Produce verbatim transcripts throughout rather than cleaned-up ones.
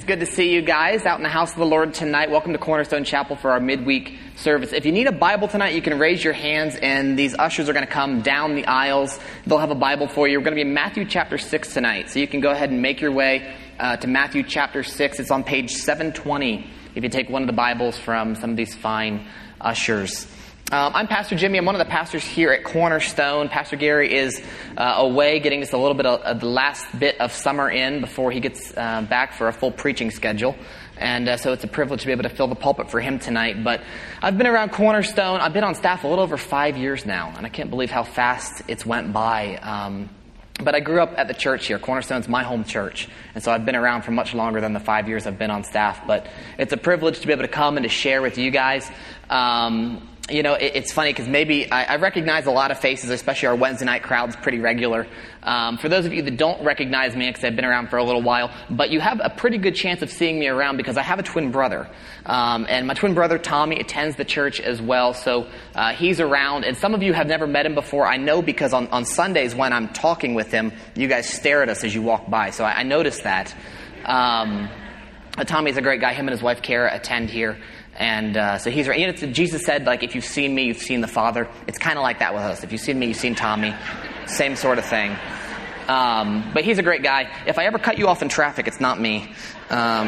Good to see you guys out in the house of the Lord tonight. Welcome to Cornerstone Chapel for our midweek service. If you need a Bible tonight, you can raise your hands, and these ushers are going to come down the aisles. They'll have a Bible for you. We're going to be in Matthew chapter six tonight, so you can go ahead and make your way uh, to Matthew chapter six. It's on page seven twenty if you take one of the Bibles from some of these fine ushers. Um, I'm Pastor Jimmy. I'm one of the pastors here at Cornerstone. Pastor Gary is uh, away getting just a little bit of, of the last bit of summer in before he gets uh, back for a full preaching schedule. And uh, so it's a privilege to be able to fill the pulpit for him tonight. But I've been around Cornerstone. I've been on staff a little over five years now, and I can't believe how fast it's went by. Um, but I grew up at the church here. Cornerstone's my home church. And so I've been around for much longer than the five years I've been on staff. But it's a privilege to be able to come and to share with you guys. Um, You know, it, it's funny because maybe I, I recognize a lot of faces, especially our Wednesday night crowd's pretty regular. Um, for those of you that don't recognize me, because I've been around for a little while, but you have a pretty good chance of seeing me around because I have a twin brother. Um, and my twin brother, Tommy, attends the church as well, so uh, he's around. And some of you have never met him before. I know because on, on Sundays when I'm talking with him, you guys stare at us as you walk by, so I, I noticed that. Um, Tommy's a great guy. Him and his wife, Kara, attend here. And uh, so he's, you know, Jesus said, like, if you've seen me, you've seen the Father. It's kind of like that with us. If you've seen me, you've seen Tommy. Same sort of thing. Um, but he's a great guy. If I ever cut you off in traffic, it's not me. Um,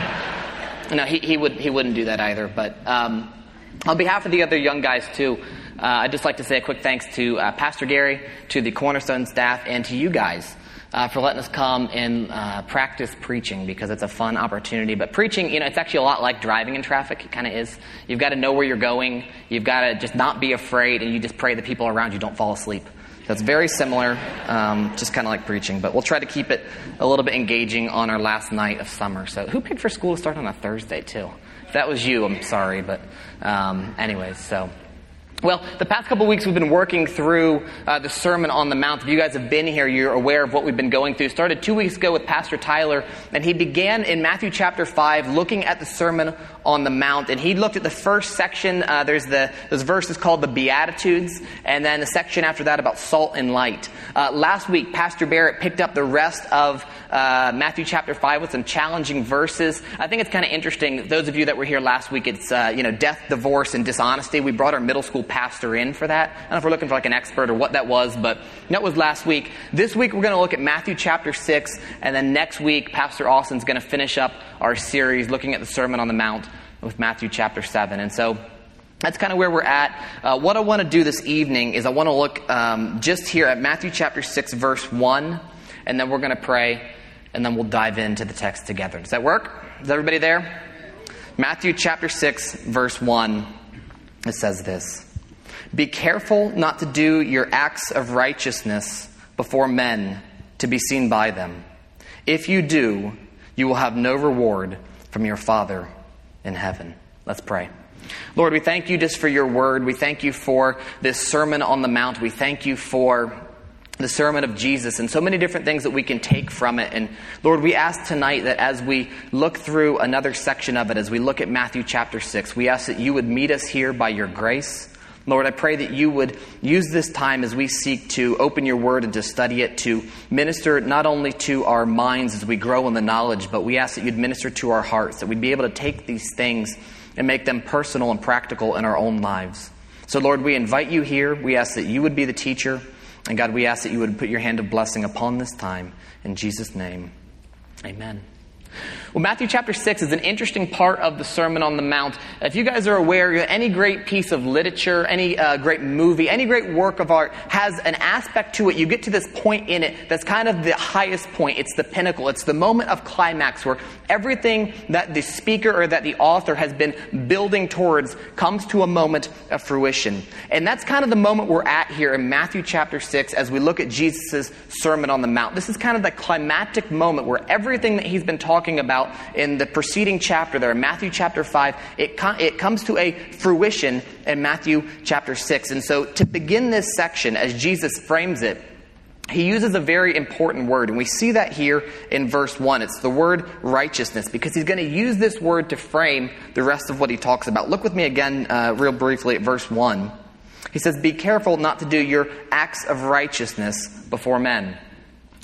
no, he, he, would, he wouldn't do that either. But um, on behalf of the other young guys, too, uh, I'd just like to say a quick thanks to uh, Pastor Gary, to the Cornerstone staff, and to you guys. Uh, for letting us come and uh, practice preaching because it's a fun opportunity. But preaching, you know, it's actually a lot like driving in traffic. It kind of is. You've got to know where you're going. You've got to just not be afraid, and you just pray the people around you don't fall asleep. So it's very similar, um, just kind of like preaching. But we'll try to keep it a little bit engaging on our last night of summer. So who picked for school to start on a Thursday, too? If that was you, I'm sorry. But um, anyways, so... Well, the past couple of weeks we've been working through uh, the Sermon on the Mount. If you guys have been here, you're aware of what we've been going through. Started two weeks ago with Pastor Tyler, and he began in Matthew chapter five looking at the Sermon on the Mount. And he looked at the first section. Uh, there's the those verses called the Beatitudes, and then the section after that about salt and light. Uh, last week, Pastor Barrett picked up the rest of uh, Matthew chapter five with some challenging verses. I think it's kind of interesting. Those of you that were here last week, it's uh, you know death, divorce, and dishonesty. We brought our middle school pastor in for that. I don't know if we're looking for like an expert or what that was, but that was last week. This week we're going to look at Matthew chapter six, and then next week Pastor Austin's going to finish up our series looking at the Sermon on the Mount with Matthew chapter seven. And so that's kind of where we're at. Uh, what I want to do this evening is I want to look um, just here at Matthew chapter six, verse one, and then we're going to pray, and then we'll dive into the text together. Does that work? Is everybody there? Matthew chapter six, verse one, it says this. Be careful not to do your acts of righteousness before men to be seen by them. If you do, you will have no reward from your Father in heaven. Let's pray. Lord, we thank you just for your word. We thank you for this Sermon on the Mount. We thank you for the sermon of Jesus and so many different things that we can take from it. And Lord, we ask tonight that as we look through another section of it, as we look at Matthew chapter six, we ask that you would meet us here by your grace. Lord, I pray that you would use this time as we seek to open your word and to study it, to minister not only to our minds as we grow in the knowledge, but we ask that you'd minister to our hearts, that we'd be able to take these things and make them personal and practical in our own lives. So Lord, we invite you here. We ask that you would be the teacher. And God, we ask that you would put your hand of blessing upon this time. In Jesus' name, amen. Well, Matthew chapter six is an interesting part of the Sermon on the Mount. If you guys are aware, any great piece of literature, any uh, great movie, any great work of art has an aspect to it. You get to this point in it that's kind of the highest point. It's the pinnacle. It's the moment of climax where everything that the speaker or that the author has been building towards comes to a moment of fruition. And that's kind of the moment we're at here in Matthew chapter six as we look at Jesus' Sermon on the Mount. This is kind of the climactic moment where everything that he's been talking about in the preceding chapter there, in Matthew chapter five, it, com- it comes to a fruition in Matthew chapter six. And so to begin this section, as Jesus frames it, he uses a very important word. And we see that here in verse one. It's the word righteousness, because he's going to use this word to frame the rest of what he talks about. Look with me again uh, real briefly at verse one. He says, be careful not to do your acts of righteousness before men.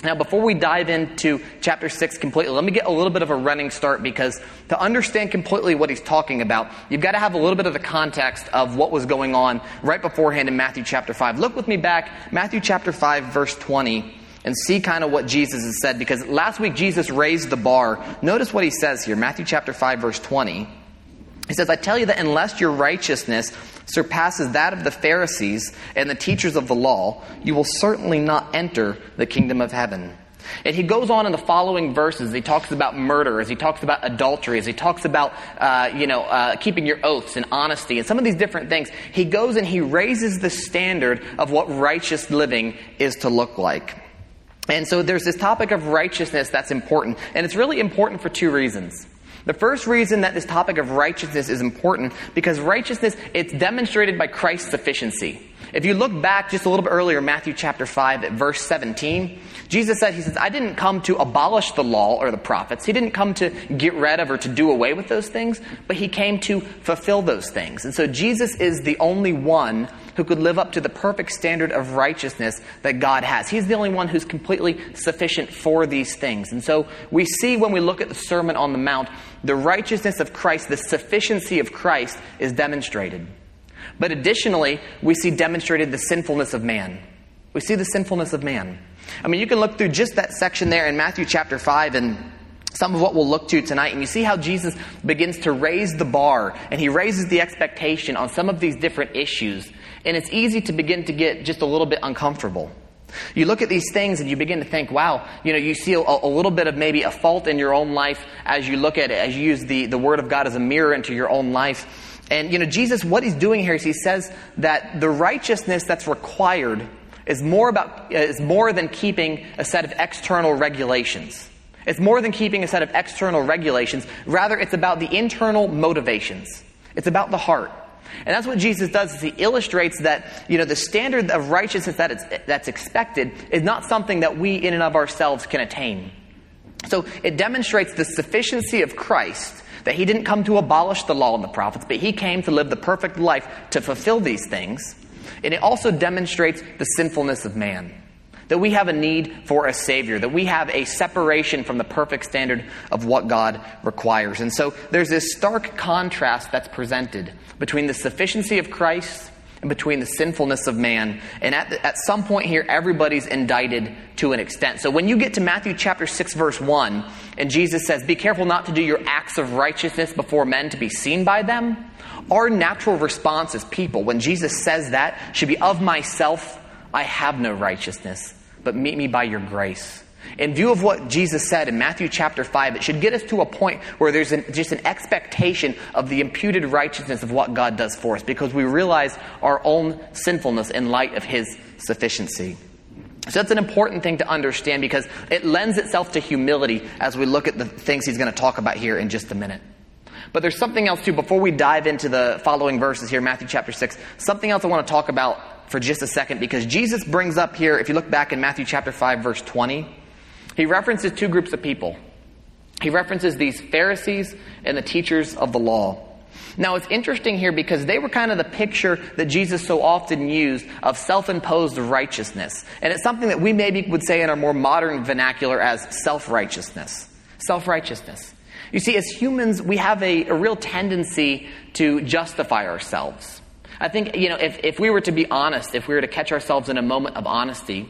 Now, before we dive into chapter six completely, let me get a little bit of a running start, because to understand completely what he's talking about, you've got to have a little bit of the context of what was going on right beforehand in Matthew chapter five. Look with me back, Matthew chapter five, verse twenty, and see kind of what Jesus has said, because last week Jesus raised the bar. Notice what he says here, Matthew chapter five, verse twenty. He says, I tell you that unless your righteousness surpasses that of the Pharisees and the teachers of the law, you will certainly not enter the kingdom of heaven. And he goes on in the following verses. He talks about murder, as he talks about adultery, as he talks about, uh, you know, uh, keeping your oaths and honesty and some of these different things. He goes and he raises the standard of what righteous living is to look like. And so there's this topic of righteousness that's important. And it's really important for two reasons. The first reason that this topic of righteousness is important, because righteousness, it's demonstrated by Christ's sufficiency. If you look back just a little bit earlier, Matthew chapter five at verse seventeen, Jesus said, he says, I didn't come to abolish the law or the prophets. He didn't come to get rid of or to do away with those things, but he came to fulfill those things. And so Jesus is the only one who could live up to the perfect standard of righteousness that God has. He's the only one who's completely sufficient for these things. And so we see when we look at the Sermon on the Mount, the righteousness of Christ, the sufficiency of Christ is demonstrated. But additionally, we see demonstrated the sinfulness of man. We see the sinfulness of man. I mean, you can look through just that section there in Matthew chapter five and some of what we'll look to tonight, and you see how Jesus begins to raise the bar, and he raises the expectation on some of these different issues. And it's easy to begin to get just a little bit uncomfortable. You look at these things and you begin to think, wow, you know, you see a, a little bit of maybe a fault in your own life as you look at it, as you use the, the Word of God as a mirror into your own life. And, you know, Jesus, what he's doing here is he says that the righteousness that's required is more about is more than keeping a set of external regulations. It's more than keeping a set of external regulations. Rather, it's about the internal motivations. It's about the heart. And that's what Jesus does, is he illustrates that, you know, the standard of righteousness that it's, that's expected is not something that we in and of ourselves can attain. So it demonstrates the sufficiency of Christ, that he didn't come to abolish the law and the prophets, but he came to live the perfect life to fulfill these things. And it also demonstrates the sinfulness of man, that we have a need for a Savior, that we have a separation from the perfect standard of what God requires. And so there's this stark contrast that's presented between the sufficiency of Christ and between the sinfulness of man. And at, the, at some point here, everybody's indicted to an extent. So when you get to Matthew chapter six, verse one, and Jesus says, be careful not to do your acts of righteousness before men to be seen by them, our natural response as people, when Jesus says that, should be, of myself, I have no righteousness, but meet me by your grace. In view of what Jesus said in Matthew chapter five, it should get us to a point where there's an, just an expectation of the imputed righteousness of what God does for us, because we realize our own sinfulness in light of his sufficiency. So that's an important thing to understand, because it lends itself to humility as we look at the things he's going to talk about here in just a minute. But there's something else too, before we dive into the following verses here, Matthew chapter six, something else I want to talk about for just a second, because Jesus brings up here, if you look back in Matthew chapter five, verse twenty, he references two groups of people. He references these Pharisees and the teachers of the law. Now, it's interesting here because they were kind of the picture that Jesus so often used of self-imposed righteousness. And it's something that we maybe would say in our more modern vernacular as self-righteousness. Self-righteousness. You see, as humans, we have a, a real tendency to justify ourselves. I think, you know, if, if we were to be honest, if we were to catch ourselves in a moment of honesty,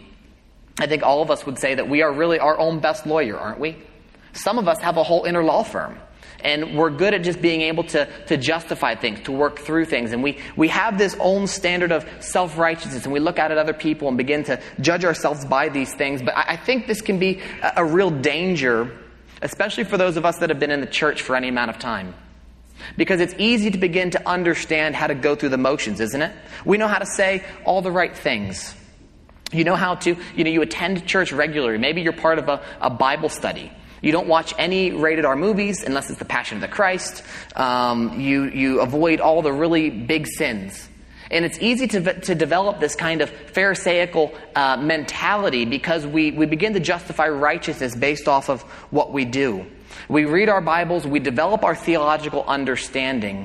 I think all of us would say that we are really our own best lawyer, aren't we? Some of us have a whole inner law firm. And we're good at just being able to, to justify things, to work through things. And we, we have this own standard of self-righteousness, and we look out at other people and begin to judge ourselves by these things. But I, I think this can be a, a real danger, especially for those of us that have been in the church for any amount of time. Because it's easy to begin to understand how to go through the motions, isn't it? We know how to say all the right things. You know how to, you know, you attend church regularly. Maybe you're part of a, a Bible study. You don't watch any rated R movies unless it's the Passion of the Christ. Um, you, you avoid all the really big sins. And it's easy to, to develop this kind of Pharisaical uh, mentality because we, we begin to justify righteousness based off of what we do. We read our Bibles, we develop our theological understanding,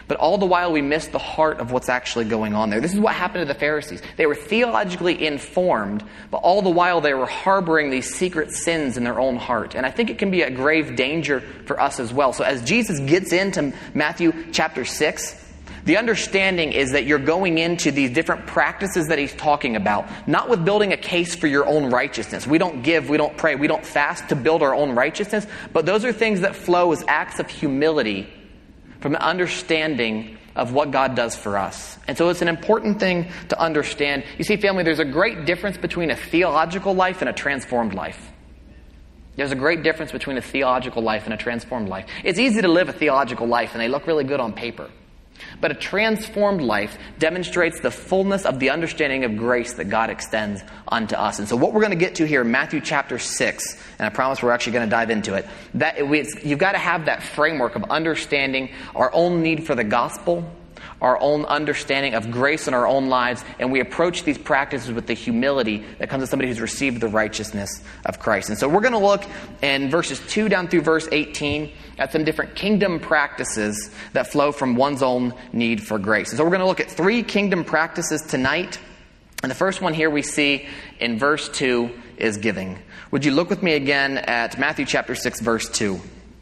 But all the while we miss the heart of what's actually going on there. This is what happened to the Pharisees. They were theologically informed, but all the while they were harboring these secret sins in their own heart. And I think it can be a grave danger for us as well. So as Jesus gets into Matthew chapter six, the understanding is that you're going into these different practices that he's talking about, not with building a case for your own righteousness. We don't give, we don't pray, we don't fast to build our own righteousness, but those are things that flow as acts of humility from an understanding of what God does for us. And so it's an important thing to understand. You see, family, there's a great difference between a theological life and a transformed life. There's a great difference between a theological life and a transformed life. It's easy to live a theological life, and they look really good on paper. But a transformed life demonstrates the fullness of the understanding of grace that God extends unto us. And so what we're going to get to here in Matthew chapter six, and I promise we're actually going to dive into it, that we, you've got to have that framework of understanding our own need for the gospel, our own understanding of grace in our own lives, and we approach these practices with the humility that comes to somebody who's received the righteousness of Christ. And so we're going to look in verses two down through verse eighteen at some different kingdom practices that flow from one's own need for grace. And so we're going to look at three kingdom practices tonight. And the first one here we see in verse two is giving. Would you look with me again at Matthew chapter six, verse two?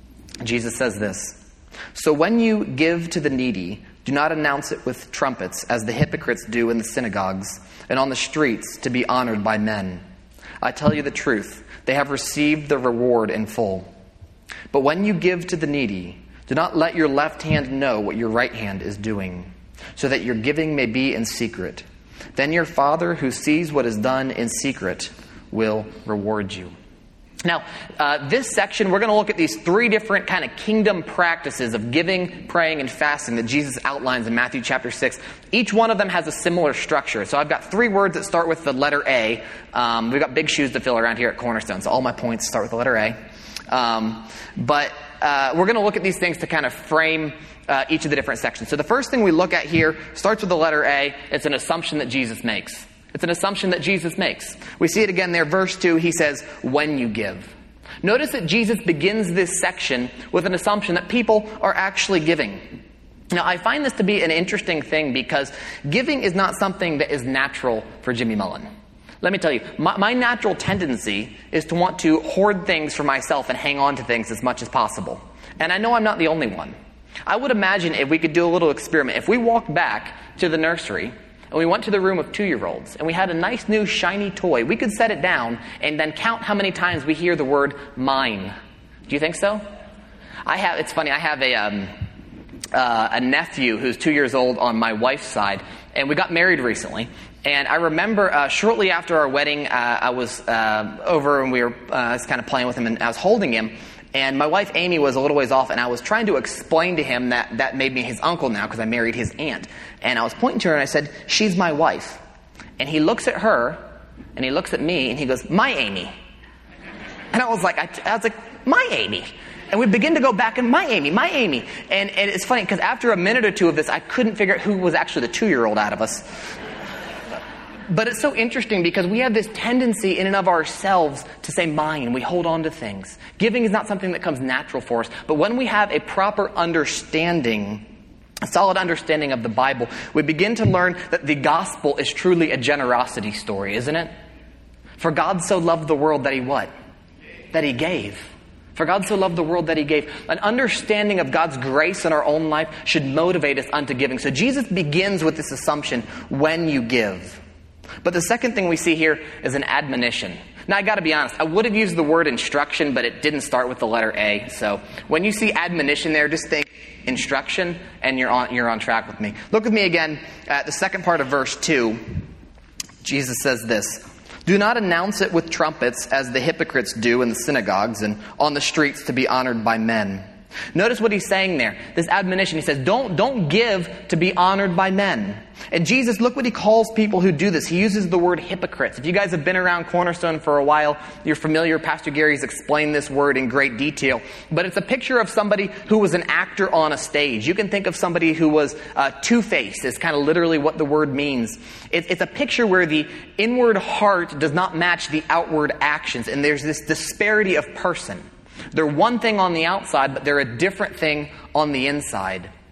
Jesus says this: "So when you give to the needy, do not announce it with trumpets, as the hypocrites do in the synagogues and on the streets, to be honored by men. I tell you the truth, they have received the reward in full. But when you give to the needy, do not let your left hand know what your right hand is doing, so that your giving may be in secret. Then your Father, who sees what is done in secret, will reward you." Now, uh, this section, we're going to look at these three different kind of kingdom practices of giving, praying, and fasting that Jesus outlines in Matthew chapter six. Each one of them has a similar structure. So I've got three words that start with the letter A. Um, we've got big shoes to fill around here at Cornerstone, so all my points start with the letter A. Um, but uh, we're going to look at these things to kind of frame uh, each of the different sections. So the first thing we look at here starts with the letter A. It's an assumption that Jesus makes. It's an assumption that Jesus makes. We see it again there, verse two, he says, "When you give." Notice that Jesus begins this section with an assumption that people are actually giving. Now, I find this to be an interesting thing because giving is not something that is natural for Jimmy Mullen. Let me tell you, my, my natural tendency is to want to hoard things for myself and hang on to things as much as possible. And I know I'm not the only one. I would imagine if we could do a little experiment, if we walked back to the nursery and we went to the room of two-year-olds and we had a nice new shiny toy, we could set it down and then count how many times we hear the word mine. Do you think so? I have, it's funny, I have a, um, uh, a nephew who's two years old on my wife's side, and we got married recently. And I remember uh, shortly after our wedding, uh, I was uh, over and we were uh, kind of playing with him, and I was holding him. And my wife, Amy, was a little ways off, and I was trying to explain to him that that made me his uncle now because I married his aunt. And I was pointing to her, and I said, "She's my wife." And he looks at her, and he looks at me, and he goes, "My Amy." And I was like, I, I was like, "My Amy." And we begin to go back and, "My Amy, my Amy." And, and it's funny, because after a minute or two of this, I couldn't figure out who was actually the two-year-old out of us. But it's so interesting because we have this tendency in and of ourselves to say mine. We hold on to things. Giving is not something that comes natural for us. But when we have a proper understanding, a solid understanding of the Bible, we begin to learn that the gospel is truly a generosity story, isn't it? For God so loved the world that he what? That he gave. For God so loved the world that he gave. An understanding of God's grace in our own life should motivate us unto giving. So Jesus begins with this assumption, when you give. But the second thing we see here is an admonition. Now, I got to be honest, I would have used the word instruction, but it didn't start with the letter A. So when you see admonition there, just think instruction, and you're on you're on track with me. Look with me again at the second part of verse two. Jesus says this: "Do not announce it with trumpets, as the hypocrites do in the synagogues and on the streets, to be honored by men." Notice what he's saying there. This admonition, he says, don't, don't give to be honored by men. And Jesus, look what he calls people who do this. He uses the word hypocrites. If you guys have been around Cornerstone for a while, you're familiar. Pastor Gary's explained this word in great detail. But it's a picture of somebody who was an actor on a stage. You can think of somebody who was uh, two-faced. It's kind of literally what the word means. It, it's a picture where the inward heart does not match the outward actions. And there's this disparity of person. They're one thing on the outside, but they're a different thing on the inside.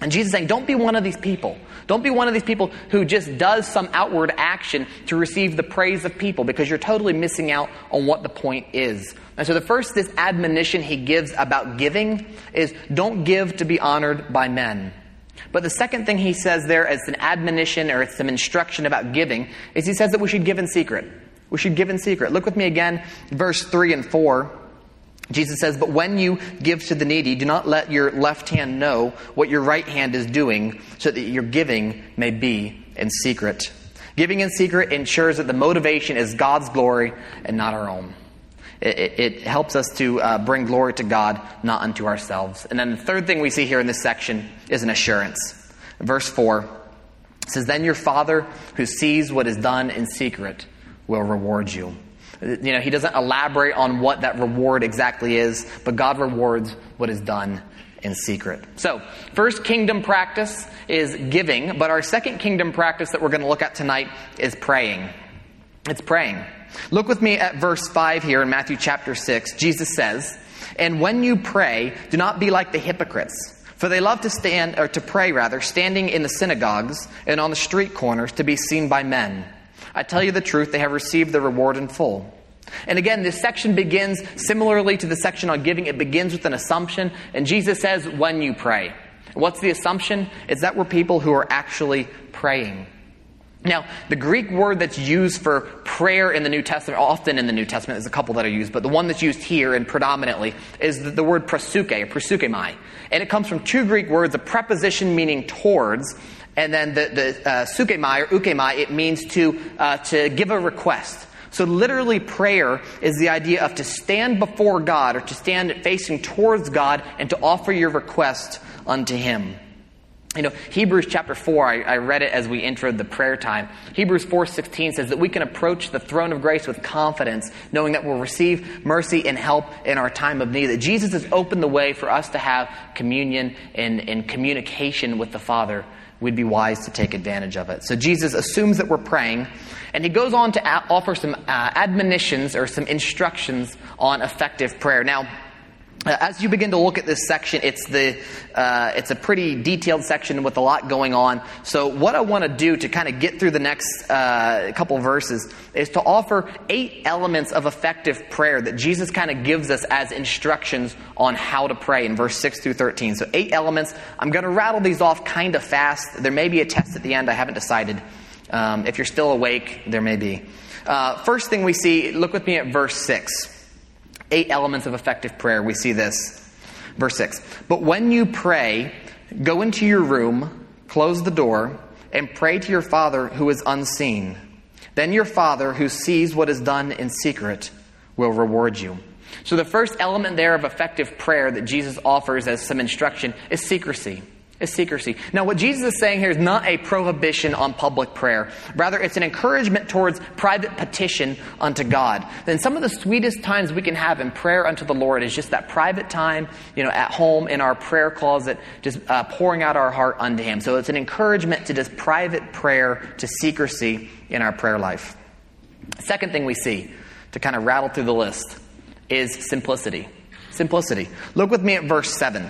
And Jesus is saying, don't be one of these people. Don't be one of these people who just does some outward action to receive the praise of people, because you're totally missing out on what the point is. And so the first, this admonition he gives about giving is don't give to be honored by men. But the second thing he says there as an admonition or it's some instruction about giving is he says that we should give in secret. We should give in secret. Look with me again, verse three and four. Jesus says, but when you give to the needy, do not let your left hand know what your right hand is doing, so that your giving may be in secret. Giving in secret ensures that the motivation is God's glory and not our own. It, it, it helps us to uh, bring glory to God, not unto ourselves. And then the third thing we see here in this section is an assurance. Verse four says, then your Father who sees what is done in secret will reward you. You know, he doesn't elaborate on what that reward exactly is, but God rewards what is done in secret. So, first kingdom practice is giving, but our second kingdom practice that we're going to look at tonight is praying. It's praying. Look with me at verse five here in Matthew chapter six. Jesus says, and when you pray, do not be like the hypocrites, for they love to stand, or to pray rather, standing in the synagogues and on the street corners to be seen by men. I tell you the truth, they have received the reward in full. And again, this section begins similarly to the section on giving. It begins with an assumption. And Jesus says, when you pray. What's the assumption? It's that we're people who are actually praying. Now, the Greek word that's used for prayer in the New Testament, often in the New Testament, there's a couple that are used, but the one that's used here and predominantly is the, the word prosuke, or prosukemai. And it comes from two Greek words, a preposition meaning towards, and then the, the uh, sukemai or ukemai, it means to uh, to give a request. So literally prayer is the idea of to stand before God, or to stand facing towards God and to offer your request unto Him. You know, Hebrews chapter four, I, I read it as we entered the prayer time. Hebrews four sixteen says that we can approach the throne of grace with confidence, knowing that we'll receive mercy and help in our time of need. That Jesus has opened the way for us to have communion and, and communication with the Father. We'd be wise to take advantage of it. So Jesus assumes that we're praying, and he goes on to a- offer some uh, admonitions or some instructions on effective prayer. Now, Uh, as you begin to look at this section, it's the uh, it's a pretty detailed section with a lot going on. So what I want to do to kind of get through the next uh, couple verses is to offer eight elements of effective prayer that Jesus kind of gives us as instructions on how to pray in verse six through thirteen. So eight elements. I'm going to rattle these off kind of fast. There may be a test at the end. I haven't decided. Um, if you're still awake, there may be. Uh, first thing we see, look with me at verse six. Eight elements of effective prayer. We see this. Verse six. But when you pray, go into your room, close the door, and pray to your Father who is unseen. Then your Father who sees what is done in secret will reward you. So the first element there of effective prayer that Jesus offers as some instruction is secrecy. Is secrecy. Now, what Jesus is saying here is not a prohibition on public prayer. Rather, it's an encouragement towards private petition unto God. Then some of the sweetest times we can have in prayer unto the Lord is just that private time, you know, at home in our prayer closet, just uh, pouring out our heart unto Him. So it's an encouragement to just private prayer, to secrecy in our prayer life. Second thing we see, to kind of rattle through the list, is simplicity. Simplicity. Look with me at verse seven.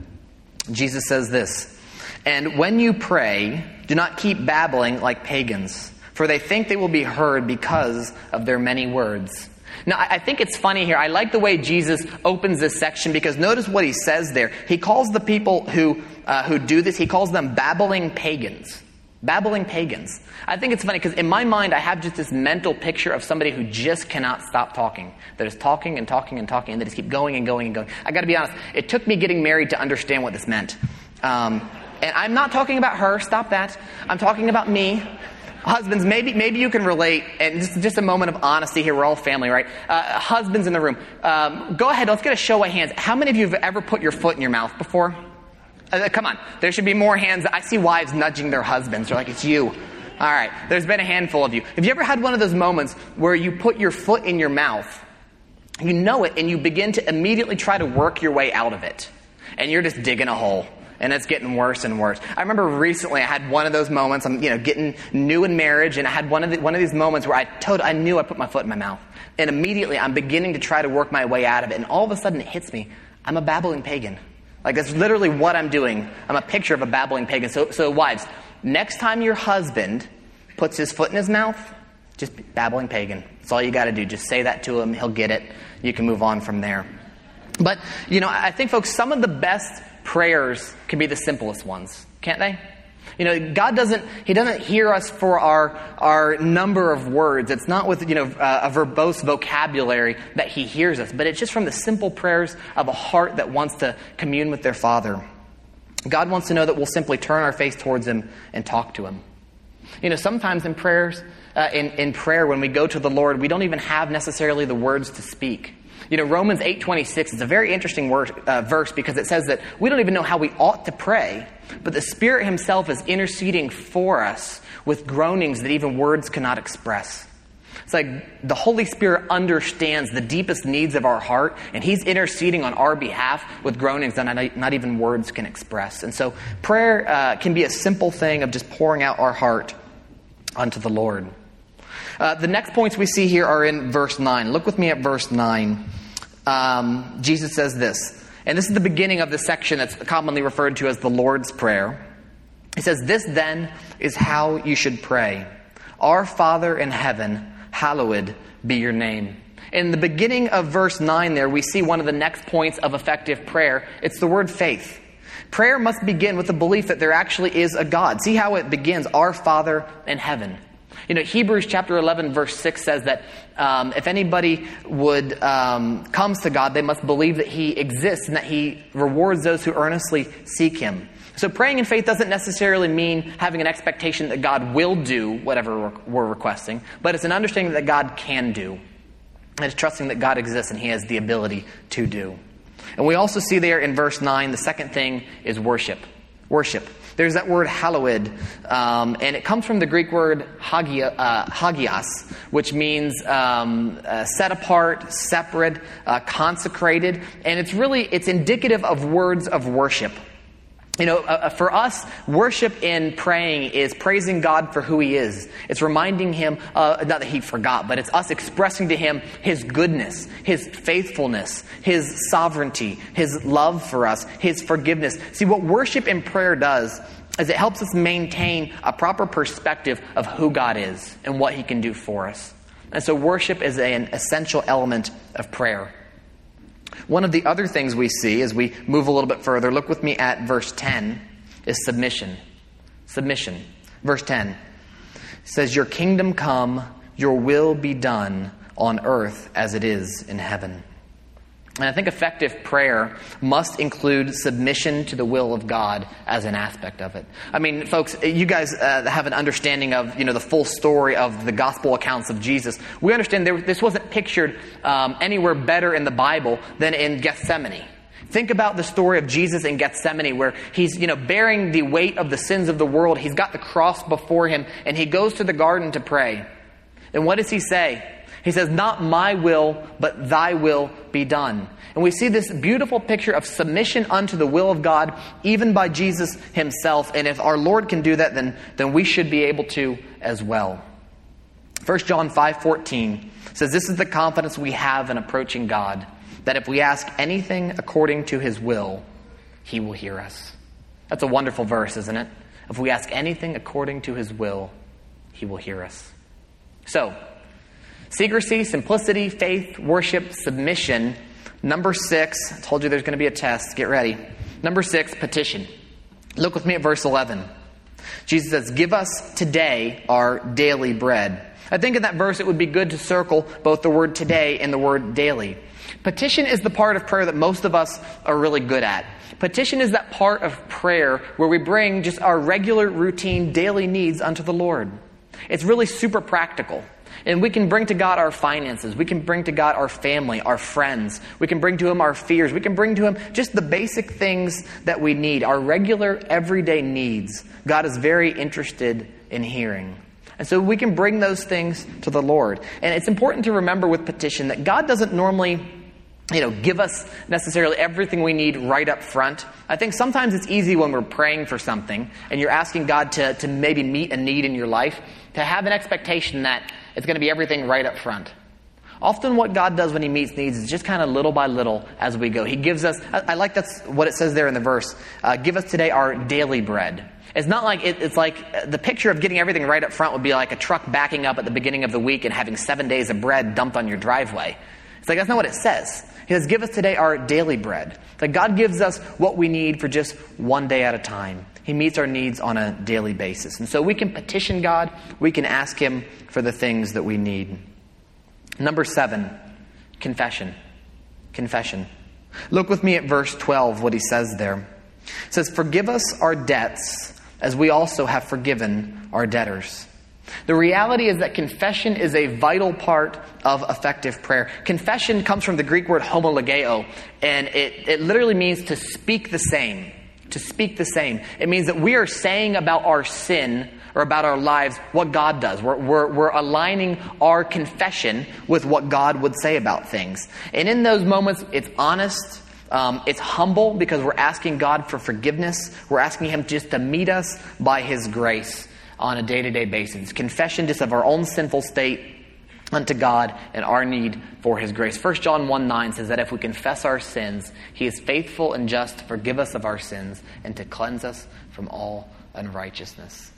Jesus says this, and when you pray, do not keep babbling like pagans, for they think they will be heard because of their many words. Now, I think it's funny here. I like the way Jesus opens this section, because notice what he says there. He calls the people who uh, who do this, he calls them babbling pagans. Babbling pagans. I think it's funny because in my mind, I have just this mental picture of somebody who just cannot stop talking. They're just talking and talking and talking, and they just keep going and going and going. I got to be honest, it took me getting married to understand what this meant. Um, and I'm not talking about her. Stop that. I'm talking about me. Husbands, maybe maybe you can relate, and just, just a moment of honesty here. We're all family, right? Uh, husbands in the room. Um, go ahead. Let's get a show of hands. How many of you have ever put your foot in your mouth before? Uh, come on. There should be more hands. I see wives nudging their husbands. They're like, it's you. All right. There's been a handful of you. Have you ever had one of those moments where you put your foot in your mouth, you know it, and you begin to immediately try to work your way out of it, and you're just digging a hole, and it's getting worse and worse? I remember recently I had one of those moments. I'm, you know, getting new in marriage, and I had one of the, one of these moments where I told, I knew I put my foot in my mouth, and immediately I'm beginning to try to work my way out of it, and all of a sudden it hits me. I'm a babbling pagan. Like, that's literally what I'm doing. I'm a picture of a babbling pagan. So, so wives, next time your husband puts his foot in his mouth, just babbling pagan. That's all you got to do. Just say that to him. He'll get it. You can move on from there. But, you know, I think, folks, some of the best prayers can be the simplest ones, can't they? You know, God doesn't, He doesn't hear us for our our number of words. It's not with, you know, uh, a verbose vocabulary that He hears us, but it's just from the simple prayers of a heart that wants to commune with their Father. God wants to know that we'll simply turn our face towards Him and talk to Him. You know, sometimes in prayers, uh, in, in prayer, when we go to the Lord, we don't even have necessarily the words to speak. You know, Romans eight twenty-six is a very interesting word, uh, verse because it says that we don't even know how we ought to pray, but the Spirit Himself is interceding for us with groanings that even words cannot express. It's like the Holy Spirit understands the deepest needs of our heart, and He's interceding on our behalf with groanings that not, not even words can express. And so prayer uh, can be a simple thing of just pouring out our heart unto the Lord. Uh, the next points we see here are in verse nine. Look with me at verse nine. Um, Jesus says this, and this is the beginning of the section that's commonly referred to as the Lord's Prayer. He says, "This then is how you should pray. Our Father in heaven, hallowed be your name." In the beginning of verse nine there, we see one of the next points of effective prayer. It's the word faith. Prayer must begin with the belief that there actually is a God. See how it begins, our Father in heaven. You know, Hebrews chapter eleven verse six says that um, if anybody would um, comes to God, they must believe that He exists and that He rewards those who earnestly seek Him. So praying in faith doesn't necessarily mean having an expectation that God will do whatever we're requesting, but it's an understanding that God can do. And it's trusting that God exists and He has the ability to do. And we also see there in verse nine, the second thing is worship. Worship. There's that word hallowed, um, and it comes from the Greek word hagia, uh, hagios, which means um, uh, set apart, separate, uh, consecrated, and it's really, it's indicative of words of worship. You know, uh, for us, worship in praying is praising God for who He is. It's reminding Him, uh, not that He forgot, but it's us expressing to Him His goodness, His faithfulness, His sovereignty, His love for us, His forgiveness. See, what worship in prayer does is it helps us maintain a proper perspective of who God is and what He can do for us. And so worship is an essential element of prayer. One of the other things we see as we move a little bit further, look with me at verse ten, is submission. Submission. Verse ten says, "Your kingdom come, your will be done on earth as it is in heaven." And I think effective prayer must include submission to the will of God as an aspect of it. I mean, folks, you guys uh, have an understanding of, you know, the full story of the gospel accounts of Jesus. We understand there, this wasn't pictured um, anywhere better in the Bible than in Gethsemane. Think about the story of Jesus in Gethsemane where He's, you know, bearing the weight of the sins of the world. He's got the cross before Him and He goes to the garden to pray. And what does He say? He says, "Not my will, but thy will be done." And we see this beautiful picture of submission unto the will of God, even by Jesus Himself. And if our Lord can do that, then, then we should be able to as well. First John five fourteen says, "This is the confidence we have in approaching God, that if we ask anything according to His will, He will hear us." That's a wonderful verse, isn't it? If we ask anything according to His will, He will hear us. So, secrecy, simplicity, faith, worship, submission. Number six, I told you there's going to be a test. Get ready. Number six, petition. Look with me at verse eleven. Jesus says, "Give us today our daily bread." I think in that verse it would be good to circle both the word today and the word daily. Petition is the part of prayer that most of us are really good at. Petition is that part of prayer where we bring just our regular, routine, daily needs unto the Lord. It's really super practical. And we can bring to God our finances. We can bring to God our family, our friends. We can bring to Him our fears. We can bring to Him just the basic things that we need, our regular, everyday needs. God is very interested in hearing. And so we can bring those things to the Lord. And it's important to remember with petition that God doesn't normally, you know, give us necessarily everything we need right up front. I think sometimes it's easy when we're praying for something and you're asking God to, to maybe meet a need in your life, to have an expectation that it's going to be everything right up front. Often what God does when he meets needs is just kind of little by little as we go. He gives us, I, I like that's what it says there in the verse, uh, give us today our daily bread. It's not like, it, it's like the picture of getting everything right up front would be like a truck backing up at the beginning of the week and having seven days of bread dumped on your driveway. It's like, that's not what it says. He says, give us today our daily bread. Like God gives us what we need for just one day at a time. He meets our needs on a daily basis. And so we can petition God. We can ask him for the things that we need. Number seven, confession. Confession. Look with me at verse twelve, what he says there. It says, forgive us our debts as we also have forgiven our debtors. The reality is that confession is a vital part of effective prayer. Confession comes from the Greek word homologeo, and it, it literally means to speak the same. To speak the same. It means that we are saying about our sin or about our lives what God does. We're, we're, we're aligning our confession with what God would say about things. And in those moments, it's honest. Um, it's humble because we're asking God for forgiveness. We're asking him just to meet us by his grace on a day-to-day basis. Confession just of our own sinful state unto God and our need for his grace. First John one nine says that if we confess our sins, he is faithful and just to forgive us of our sins and to cleanse us from all unrighteousness.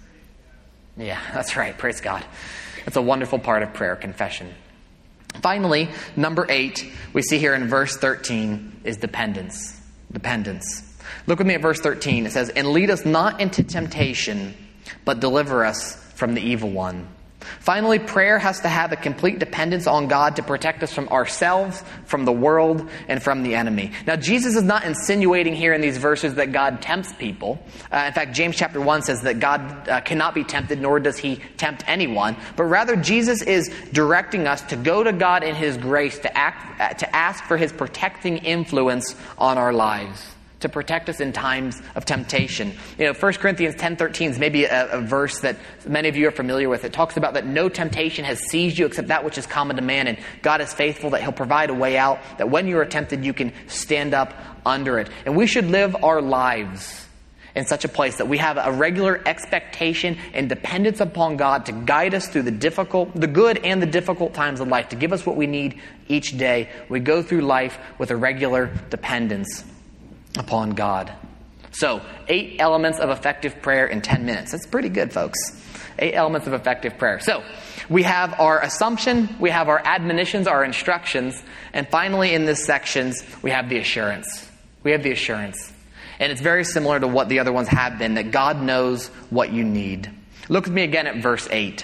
Yeah, that's right. Praise God. That's a wonderful part of prayer, confession. Finally, number eight, we see here in verse thirteen is dependence. Dependence. Look with me at verse thirteen. It says, and lead us not into temptation, but deliver us from the evil one. Finally, prayer has to have a complete dependence on God to protect us from ourselves, from the world, and from the enemy. Now, Jesus is not insinuating here in these verses that God tempts people. Uh, in fact, James chapter one says that God uh, cannot be tempted, nor does he tempt anyone. But rather, Jesus is directing us to go to God in his grace to act, uh, to ask for his protecting influence on our lives, to protect us in times of temptation. You know, First Corinthians ten thirteen is maybe a, a verse that many of you are familiar with. It talks about that no temptation has seized you except that which is common to man, and God is faithful that he'll provide a way out, that when you are tempted, you can stand up under it. And we should live our lives in such a place that we have a regular expectation and dependence upon God to guide us through the difficult, the good and the difficult times of life, to give us what we need each day. We go through life with a regular dependence upon God. So, eight elements of effective prayer in ten minutes. That's pretty good, folks. Eight elements of effective prayer. So, we have our assumption, we have our admonitions, our instructions, and finally in this sections, we have the assurance. We have the assurance. And it's very similar to what the other ones have been, that God knows what you need. Look with me again at verse eight.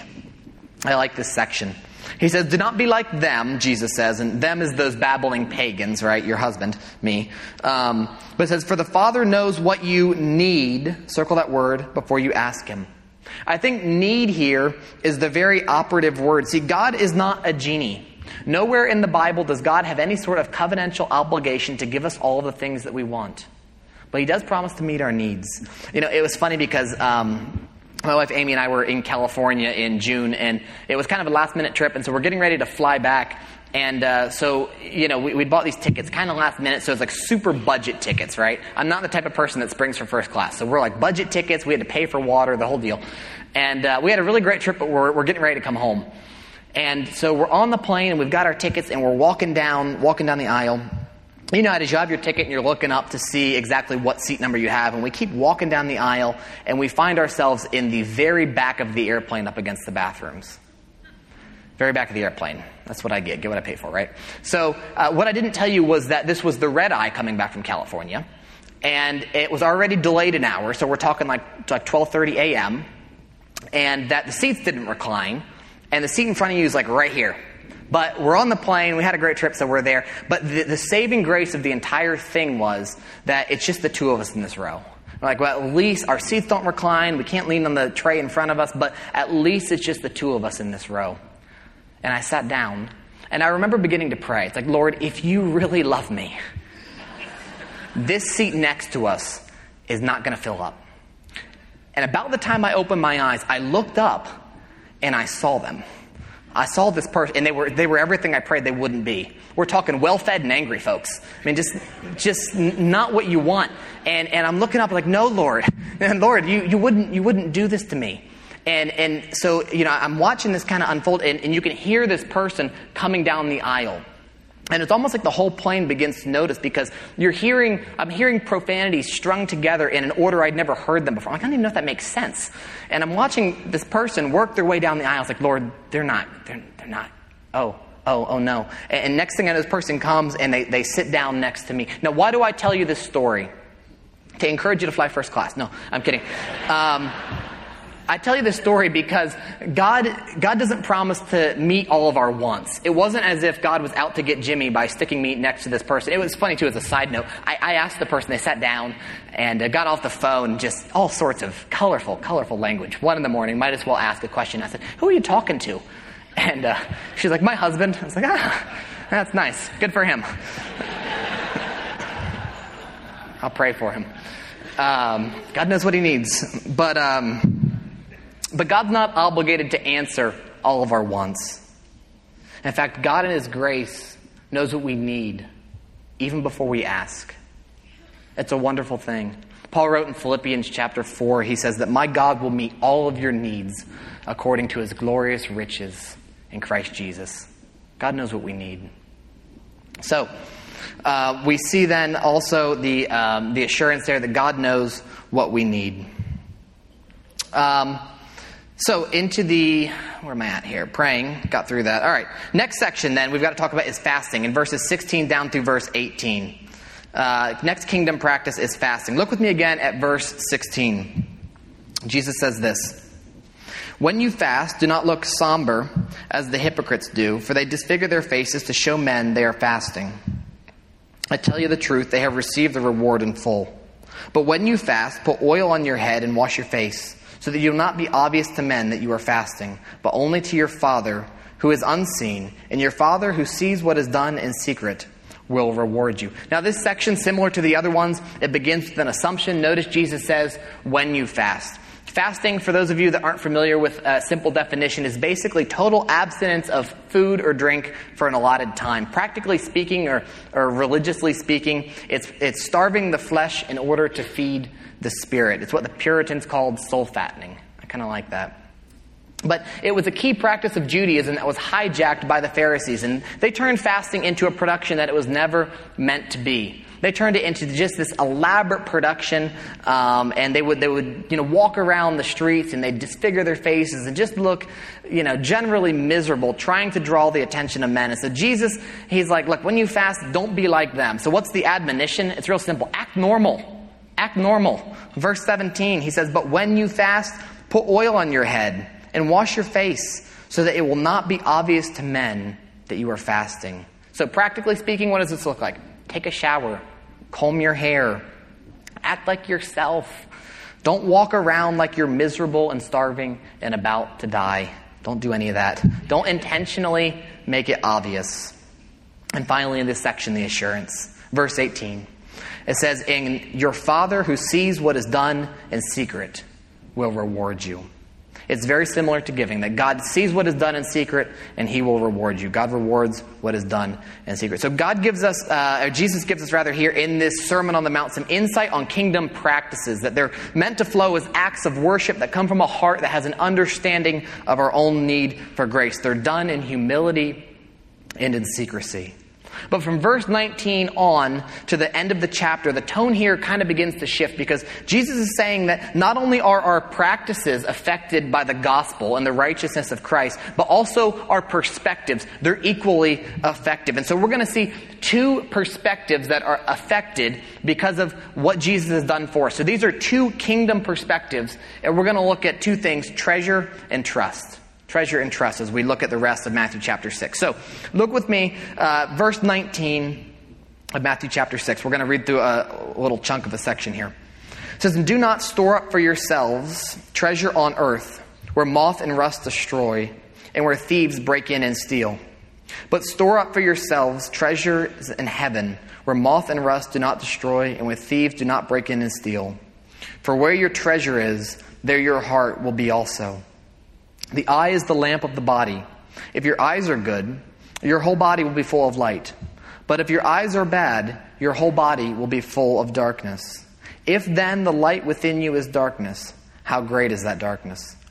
I like this section. He says, do not be like them, Jesus says, and them is those babbling pagans, right? Your husband, me. Um, but it says, for the Father knows what you need, circle that word, before you ask him. I think need here is the very operative word. See, God is not a genie. Nowhere in the Bible does God have any sort of covenantal obligation to give us all the things that we want. But he does promise to meet our needs. You know, it was funny because Um, my wife Amy and I were in California in June, and it was kind of a last-minute trip, and so we're getting ready to fly back. And uh, so, you know, we, we bought these tickets kind of last minute, so it's like super budget tickets, right? I'm not the type of person that springs for first class. So we're like budget tickets, we had to pay for water, the whole deal. And uh, we had a really great trip, but we're, we're getting ready to come home. And so we're on the plane, and we've got our tickets, and we're walking down, walking down the aisle. You know, as you have your ticket and you're looking up to see exactly what seat number you have, and we keep walking down the aisle, and we find ourselves in the very back of the airplane up against the bathrooms. Very back of the airplane. That's what I get. Get what I pay for, right? So uh, what I didn't tell you was that this was the red eye coming back from California, and it was already delayed an hour, so we're talking like, like twelve thirty a.m., and that the seats didn't recline, and the seat in front of you is like right here. But we're on the plane, we had a great trip, so we're there. But the, the saving grace of the entire thing was that it's just the two of us in this row. We're like, well, at least our seats don't recline, we can't lean on the tray in front of us, but at least it's just the two of us in this row. And I sat down, and I remember beginning to pray. It's like, Lord, if you really love me, this seat next to us is not going to fill up. And about the time I opened my eyes, I looked up, and I saw them. I saw this person, and they were they were everything I prayed they wouldn't be. We're talking well-fed and angry folks. I mean, just just not what you want. And and I'm looking up like, no, Lord, and Lord, you, you wouldn't you wouldn't do this to me. And and so, you know, I'm watching this kind of unfold, and, and you can hear this person coming down the aisle. And it's almost like the whole plane begins to notice, because you're hearing, I'm hearing profanities strung together in an order I'd never heard them before. I'm like, I don't even know if that makes sense. And I'm watching this person work their way down the aisle. It's like, Lord, they're not, they're, they're not. Oh, oh, oh no. And, and next thing I know, this person comes and they, they sit down next to me. Now, why do I tell you this story? To encourage you to fly first class. No, I'm kidding. Um, I tell you this story because God God doesn't promise to meet all of our wants. It wasn't as if God was out to get Jimmy by sticking me next to this person. It was funny, too, as a side note. I, I asked the person, they sat down and uh, got off the phone, just all sorts of colorful, colorful language. One in the morning, might as well ask a question. I said, who are you talking to? And uh, she's like, my husband. I was like, ah, that's nice. Good for him. I'll pray for him. Um, God knows what he needs. But... Um, But God's not obligated to answer all of our wants. In fact, God in His grace knows what we need, even before we ask. It's a wonderful thing. Paul wrote in Philippians chapter four, he says that my God will meet all of your needs according to His glorious riches in Christ Jesus. God knows what we need. So, uh, we see then also the um, the assurance there that God knows what we need. Um... So into the, where am I at here? Praying. Got through that. All right. Next section then we've got to talk about is fasting in verses sixteen down through verse eighteen. Uh, next kingdom practice is fasting. Look with me again at verse sixteen. Jesus says this. When you fast, do not look somber as the hypocrites do, for they disfigure their faces to show men they are fasting. I tell you the truth, they have received the reward in full. But when you fast, put oil on your head and wash your face, so that you will not be obvious to men that you are fasting, but only to your Father who is unseen, and your Father who sees what is done in secret will reward you. Now this section, similar to the other ones, it begins with an assumption. Notice Jesus says, when you fast. Fasting, for those of you that aren't familiar with a simple definition, is basically total abstinence of food or drink for an allotted time. Practically speaking, or, or religiously speaking, it's, it's starving the flesh in order to feed the spirit. It's what the Puritans called soul fattening. I kind of like that. But it was a key practice of Judaism that was hijacked by the Pharisees, and they turned fasting into a production that it was never meant to be. They turned it into just this elaborate production, um, and they would they would you know walk around the streets and they'd disfigure their faces and just look you know generally miserable, trying to draw the attention of men. And so Jesus, he's like, look, when you fast, don't be like them. So what's the admonition? It's real simple. Act normal. Act normal. Verse seventeen, he says, but when you fast, put oil on your head and wash your face, so that it will not be obvious to men that you are fasting. So practically speaking, what does this look like? Take a shower. Comb your hair. Act like yourself. Don't walk around like you're miserable and starving and about to die. Don't do any of that. Don't intentionally make it obvious. And finally, in this section, the assurance. Verse eighteen. It says, and your Father who sees what is done in secret will reward you. It's very similar to giving, that God sees what is done in secret and He will reward you. God rewards what is done in secret. So God gives us, uh, or Jesus gives us rather here in this Sermon on the Mount, some insight on kingdom practices, that they're meant to flow as acts of worship that come from a heart that has an understanding of our own need for grace. They're done in humility and in secrecy. But from verse nineteen on to the end of the chapter, the tone here kind of begins to shift, because Jesus is saying that not only are our practices affected by the gospel and the righteousness of Christ, but also our perspectives. They're equally effective. And so we're going to see two perspectives that are affected because of what Jesus has done for us. So these are two kingdom perspectives, and we're going to look at two things, treasure and trust. Treasure and trust as we look at the rest of Matthew chapter six. So look with me, uh, verse nineteen of Matthew chapter six. We're going to read through a, a little chunk of a section here. It says, and do not store up for yourselves treasure on earth, where moth and rust destroy, and where thieves break in and steal. But store up for yourselves treasures in heaven, where moth and rust do not destroy, and where thieves do not break in and steal. For where your treasure is, there your heart will be also. The eye is the lamp of the body. If your eyes are good, your whole body will be full of light. But if your eyes are bad, your whole body will be full of darkness. If then the light within you is darkness, how great is that darkness?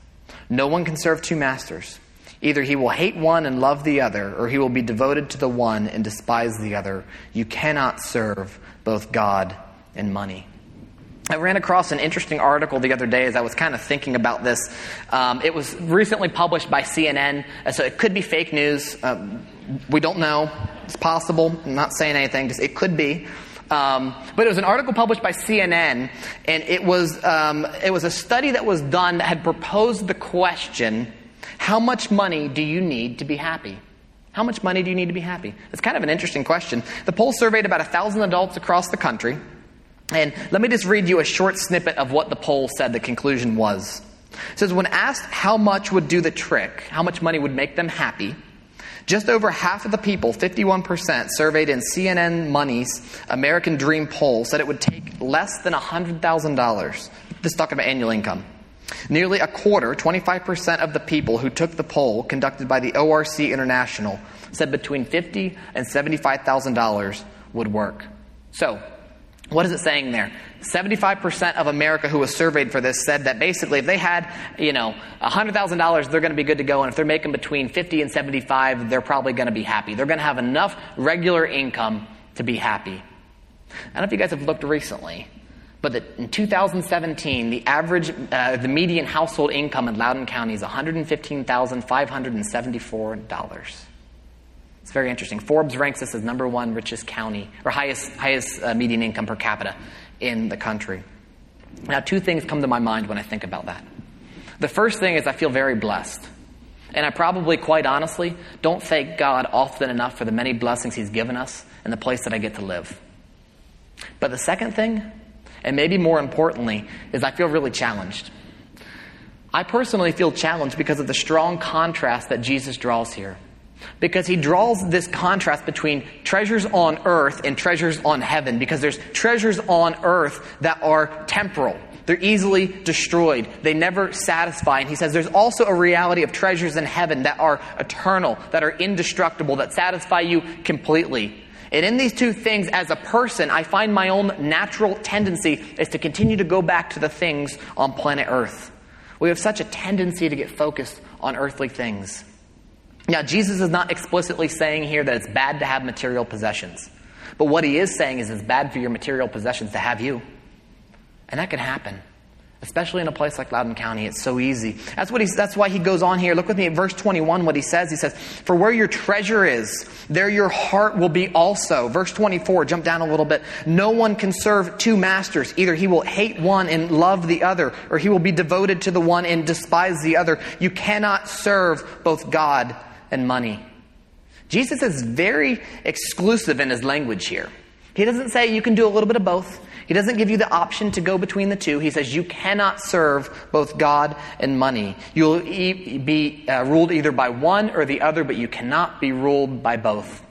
No one can serve two masters. Either he will hate one and love the other, or he will be devoted to the one and despise the other. You cannot serve both God and money. I ran across an interesting article the other day as I was kind of thinking about this. Um, it was recently published by C N N, so it could be fake news. Um, we don't know. It's possible. I'm not saying anything. Just it could be. Um, but it was an article published by C N N, and it was um, it was a study that was done that had proposed the question, how much money do you need to be happy? How much money do you need to be happy? It's kind of an interesting question. The poll surveyed about one thousand adults across the country. And let me just read you a short snippet of what the poll said the conclusion was. It says, when asked how much would do the trick, how much money would make them happy, just over half of the people, fifty-one percent, surveyed in C N N Money's American Dream poll said it would take less than one hundred thousand dollars. This is talking about annual income. Nearly a quarter, twenty-five percent of the people who took the poll conducted by the O R C International said between fifty thousand dollars and seventy-five thousand dollars would work. So, what is it saying there? seventy-five percent of America who was surveyed for this said that basically if they had, you know, one hundred thousand dollars, they're going to be good to go. And if they're making between fifty and seventy-five, they're probably going to be happy. They're going to have enough regular income to be happy. I don't know if you guys have looked recently, but that in two thousand seventeen, the average, uh, the median household income in Loudoun County is one hundred fifteen thousand five hundred seventy-four dollars. It's very interesting. Forbes ranks this as number one richest county, or highest highest uh, median income per capita in the country. Now, two things come to my mind when I think about that. The first thing is I feel very blessed. And I probably, quite honestly, don't thank God often enough for the many blessings He's given us and the place that I get to live. But the second thing, and maybe more importantly, is I feel really challenged. I personally feel challenged because of the strong contrast that Jesus draws here. Because he draws this contrast between treasures on earth and treasures on heaven. Because there's treasures on earth that are temporal. They're easily destroyed. They never satisfy. And he says there's also a reality of treasures in heaven that are eternal, that are indestructible, that satisfy you completely. And in these two things, as a person, I find my own natural tendency is to continue to go back to the things on planet Earth. We have such a tendency to get focused on earthly things. Now, Jesus is not explicitly saying here that it's bad to have material possessions. But what he is saying is it's bad for your material possessions to have you. And that can happen. Especially in a place like Loudoun County. It's so easy. That's what he's, that's why he goes on here. Look with me at verse twenty-one, what he says. He says, for where your treasure is, there your heart will be also. Verse twenty-four, jump down a little bit. No one can serve two masters. Either he will hate one and love the other, or he will be devoted to the one and despise the other. You cannot serve both God and money. Jesus is very exclusive in his language here. He doesn't say you can do a little bit of both. He doesn't give you the option to go between the two. He says you cannot serve both God and money. You'll e- be uh, ruled either by one or the other, but you cannot be ruled by both.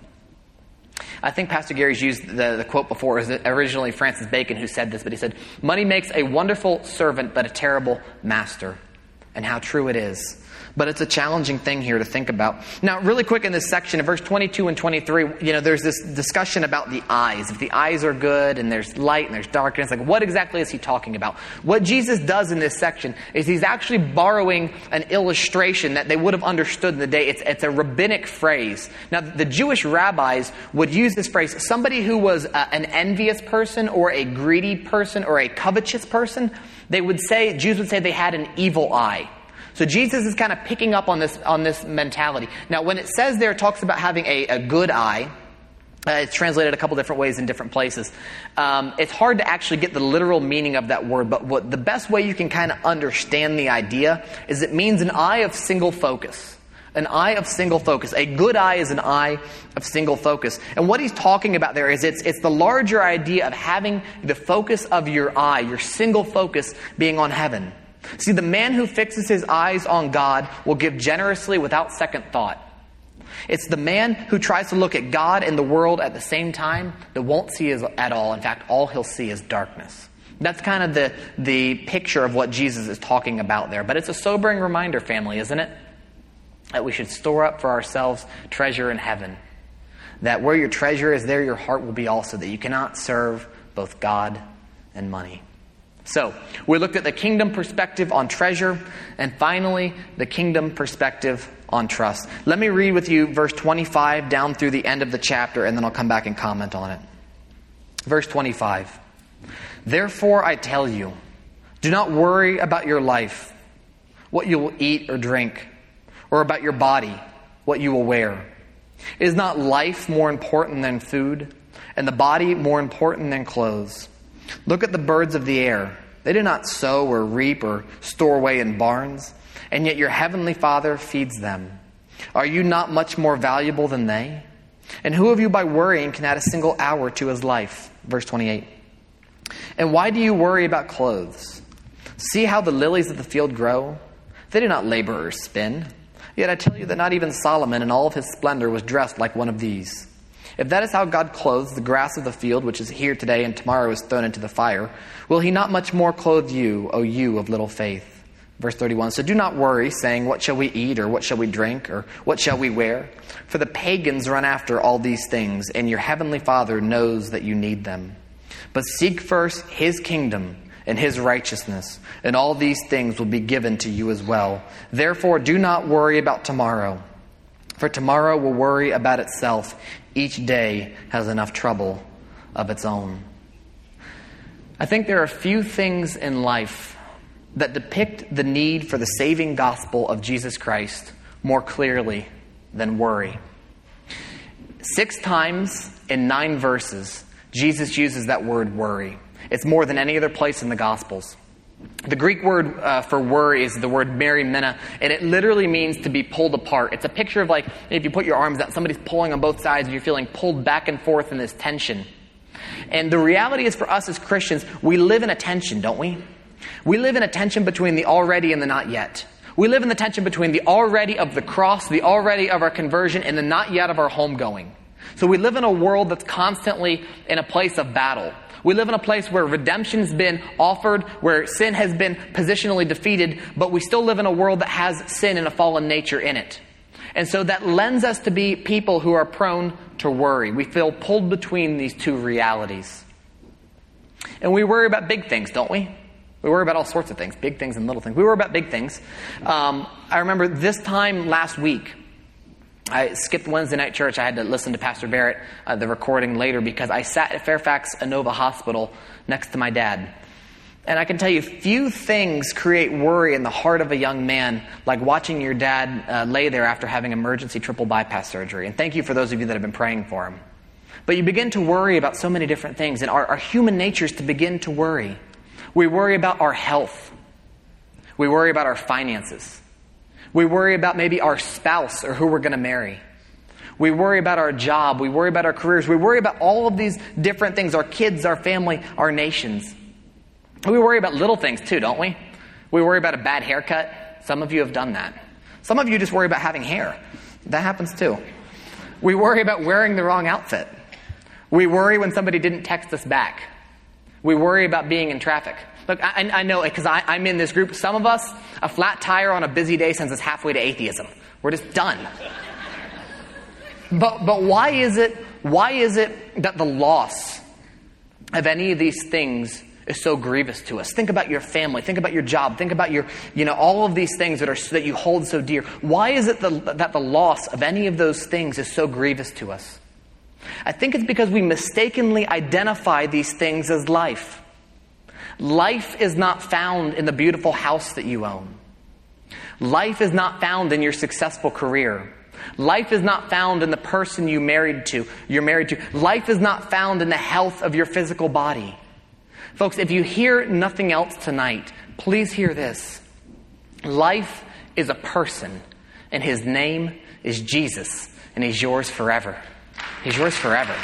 I think Pastor Gary's used the, the quote before. It was originally Francis Bacon who said this, but he said, money makes a wonderful servant, but a terrible master. And how true it is. But it's a challenging thing here to think about. Now, really quick in this section, in verse twenty-two and twenty-three, you know, there's this discussion about the eyes. If the eyes are good and there's light and there's darkness, like what exactly is he talking about? What Jesus does in this section is he's actually borrowing an illustration that they would have understood in the day. It's, it's a rabbinic phrase. Now, the Jewish rabbis would use this phrase. Somebody who was uh, an envious person or a greedy person or a covetous person, they would say, Jews would say they had an evil eye. So Jesus is kind of picking up on this on this mentality. Now, when it says there, it talks about having a, a good eye. Uh, it's translated a couple different ways in different places. Um, it's hard to actually get the literal meaning of that word, but what the best way you can kind of understand the idea is it means an eye of single focus. An eye of single focus. A good eye is an eye of single focus. And what he's talking about there is it's it's the larger idea of having the focus of your eye, your single focus being on heaven. See, the man who fixes his eyes on God will give generously without second thought. It's the man who tries to look at God and the world at the same time that won't see at all. In fact, all he'll see is darkness. That's kind of the, the picture of what Jesus is talking about there. But it's a sobering reminder, family, isn't it? That we should store up for ourselves treasure in heaven. That where your treasure is, there your heart will be also. That you cannot serve both God and money. So, we looked at the kingdom perspective on treasure, and finally, the kingdom perspective on trust. Let me read with you verse twenty-five down through the end of the chapter, and then I'll come back and comment on it. Verse twenty-five. Therefore I tell you, do not worry about your life, what you will eat or drink, or about your body, what you will wear. Is not life more important than food, and the body more important than clothes? Look at the birds of the air. They do not sow or reap or store away in barns, and yet your heavenly Father feeds them. Are you not much more valuable than they? And who of you by worrying can add a single hour to his life? Verse twenty-eight. And why do you worry about clothes? See how the lilies of the field grow? They do not labor or spin. Yet I tell you that not even Solomon in all of his splendor was dressed like one of these. If that is how God clothes the grass of the field, which is here today and tomorrow is thrown into the fire, will he not much more clothe you, O you of little faith? Verse thirty-one, so do not worry, saying, what shall we eat, or what shall we drink, or what shall we wear? For the pagans run after all these things, and your heavenly Father knows that you need them. But seek first his kingdom and his righteousness, and all these things will be given to you as well. Therefore, do not worry about tomorrow, for tomorrow will worry about itself. Each day has enough trouble of its own. I think there are few things in life that depict the need for the saving gospel of Jesus Christ more clearly than worry. Six times in nine verses, Jesus uses that word worry. It's more than any other place in the Gospels. The Greek word uh, for worry is the word merimena, and it literally means to be pulled apart. It's a picture of like if you put your arms out, somebody's pulling on both sides, and you're feeling pulled back and forth in this tension. And the reality is for us as Christians, we live in a tension, don't we? We live in a tension between the already and the not yet. We live in the tension between the already of the cross, the already of our conversion, and the not yet of our homegoing. So we live in a world that's constantly in a place of battle. We live in a place where redemption's been offered, where sin has been positionally defeated, but we still live in a world that has sin and a fallen nature in it. And so that lends us to be people who are prone to worry. We feel pulled between these two realities. And we worry about big things, don't we? We worry about all sorts of things, big things and little things. We worry about big things. Um, I remember this time last week, I skipped Wednesday night church. I had to listen to Pastor Barrett, uh, the recording later, because I sat at Fairfax Inova Hospital next to my dad. And I can tell you, few things create worry in the heart of a young man like watching your dad uh, lay there after having emergency triple bypass surgery. And thank you for those of you that have been praying for him. But you begin to worry about so many different things, and our, our human nature is to begin to worry. We worry about our health. We worry about our finances. We worry about maybe our spouse or who we're going to marry. We worry about our job. We worry about our careers. We worry about all of these different things, our kids, our family, our nations. And we worry about little things too, don't we? We worry about a bad haircut. Some of you have done that. Some of you just worry about having hair. That happens too. We worry about wearing the wrong outfit. We worry when somebody didn't text us back. We worry about being in traffic. Look, I, I know because I'm in this group. Some of us, a flat tire on a busy day sends us halfway to atheism. We're just done. But but why is it? Why is it that the loss of any of these things is so grievous to us? Think about your family. Think about your job. Think about your, you know, all of these things that are that you hold so dear. Why is it the, that the loss of any of those things is so grievous to us? I think it's because we mistakenly identify these things as life. Life is not found in the beautiful house that you own. Life is not found in your successful career. Life is not found in the person you married to, you're married to. Life is not found in the health of your physical body. Folks, if you hear nothing else tonight, please hear this. Life is a person, and his name is Jesus, and he's yours forever. He's yours forever.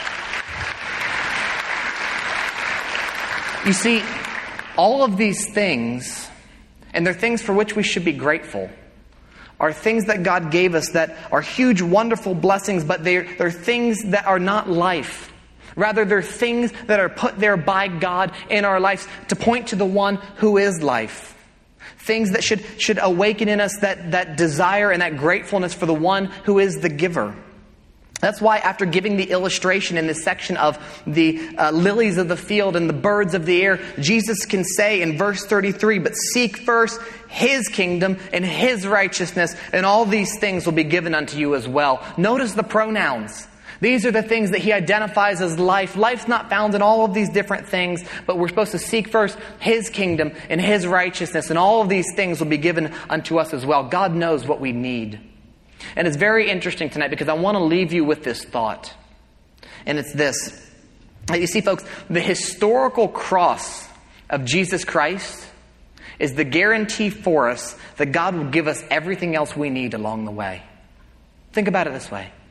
You see, all of these things, and they're things for which we should be grateful, are things that God gave us that are huge, wonderful blessings, but they're, they're things that are not life. Rather, they're things that are put there by God in our lives to point to the one who is life. Things that should, should awaken in us that, that desire and that gratefulness for the one who is the giver. That's why after giving the illustration in this section of the uh, lilies of the field and the birds of the air, Jesus can say in verse thirty-three, but seek first His kingdom and His righteousness, and all these things will be given unto you as well. Notice the pronouns. These are the things that He identifies as life. Life's not found in all of these different things, but we're supposed to seek first His kingdom and His righteousness, and all of these things will be given unto us as well. God knows what we need. And it's very interesting tonight because I want to leave you with this thought. And it's this. You see, folks, the historical cross of Jesus Christ is the guarantee for us that God will give us everything else we need along the way. Think about it this way.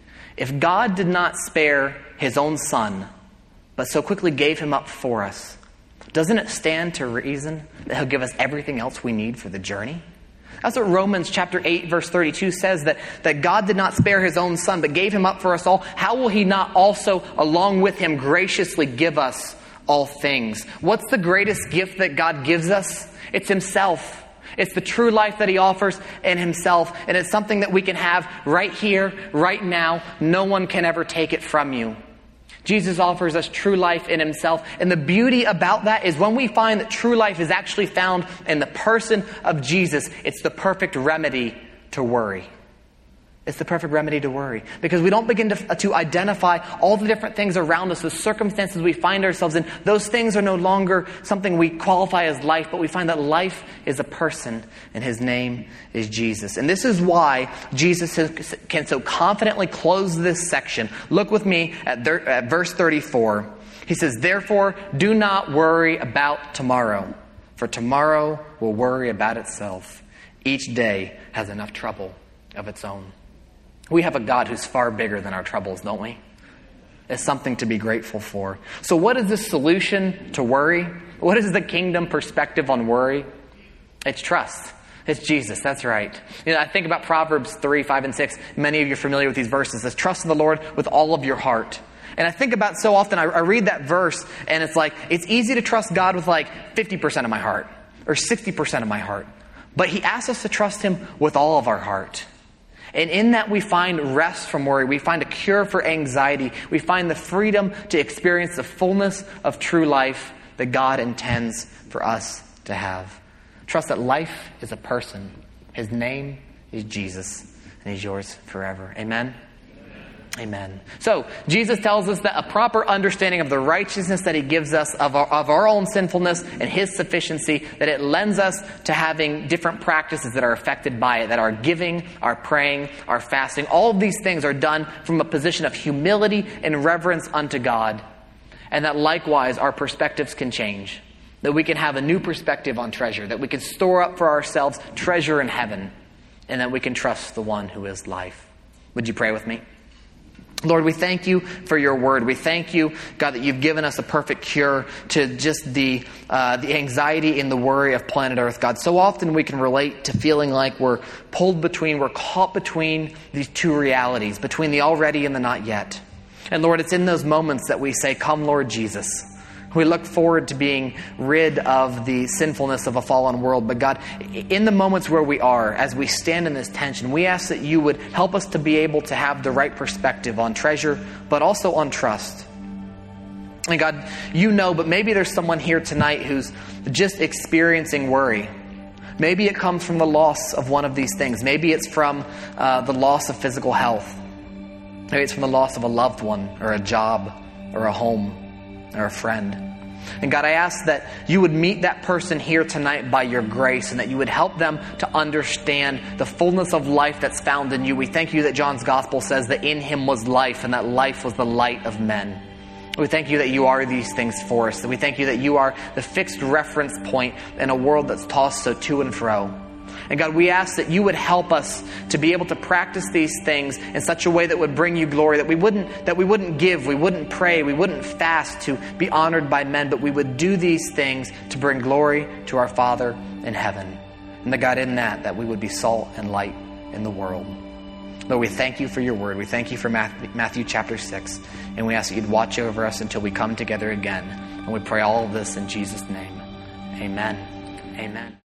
If God did not spare His own Son, but so quickly gave Him up for us, doesn't it stand to reason that He'll give us everything else we need for the journey? That's what Romans chapter eight verse thirty-two says, that, that God did not spare His own Son, but gave Him up for us all. How will He not also, along with Him, graciously give us all things? What's the greatest gift that God gives us? It's Himself. It's the true life that He offers in Himself. And it's something that we can have right here, right now. No one can ever take it from you. Jesus offers us true life in Himself. And the beauty about that is when we find that true life is actually found in the person of Jesus, it's the perfect remedy to worry. It's the perfect remedy to worry. Because we don't begin to, to identify all the different things around us, the circumstances we find ourselves in. Those things are no longer something we qualify as life, but we find that life is a person, and His name is Jesus. And this is why Jesus can so confidently close this section. Look with me at, thir- at verse thirty-four. He says, therefore, do not worry about tomorrow, for tomorrow will worry about itself. Each day has enough trouble of its own. We have a God who's far bigger than our troubles, don't we? It's something to be grateful for. So what is the solution to worry? What is the kingdom perspective on worry? It's trust. It's Jesus. That's right. You know, I think about Proverbs three, five, and six. Many of you are familiar with these verses. It says, trust in the Lord with all of your heart. And I think about so often, I, I read that verse, and it's like, it's easy to trust God with like fifty percent of my heart, or sixty percent of my heart. But He asks us to trust Him with all of our heart. And in that we find rest from worry. We find a cure for anxiety. We find the freedom to experience the fullness of true life that God intends for us to have. Trust that life is a person. His name is Jesus, and He's yours forever. Amen? Amen. So, Jesus tells us that a proper understanding of the righteousness that He gives us of our, of our own sinfulness and His sufficiency, that it lends us to having different practices that are affected by it, that our giving, our praying, our fasting, all of these things are done from a position of humility and reverence unto God. And that likewise our perspectives can change. That we can have a new perspective on treasure, that we can store up for ourselves treasure in heaven, and that we can trust the one who is life. Would you pray with me? Lord, we thank You for Your word. We thank You, God, that You've given us a perfect cure to just the uh, the anxiety and the worry of planet Earth. God, so often we can relate to feeling like we're pulled between, we're caught between these two realities, between the already and the not yet. And Lord, it's in those moments that we say, come, Lord Jesus. We look forward to being rid of the sinfulness of a fallen world. But God, in the moments where we are, as we stand in this tension, we ask that You would help us to be able to have the right perspective on treasure, but also on trust. And God, You know, but maybe there's someone here tonight who's just experiencing worry. Maybe it comes from the loss of one of these things. Maybe it's from uh, the loss of physical health. Maybe it's from the loss of a loved one, or a job, or a home, or a friend. And God, I ask that You would meet that person here tonight by Your grace, and that You would help them to understand the fullness of life that's found in You. We thank You that John's gospel says that in Him was life, and that life was the light of men. We thank You that You are these things for us. And we thank You that You are the fixed reference point in a world that's tossed so to and fro. And God, we ask that You would help us to be able to practice these things in such a way that would bring You glory, that we wouldn't, that we wouldn't give, we wouldn't pray, we wouldn't fast to be honored by men, but we would do these things to bring glory to our Father in heaven. And that God, in that, that we would be salt and light in the world. Lord, we thank You for Your word. We thank You for Matthew, Matthew chapter six. And we ask that You'd watch over us until we come together again. And we pray all of this in Jesus' name. Amen. Amen.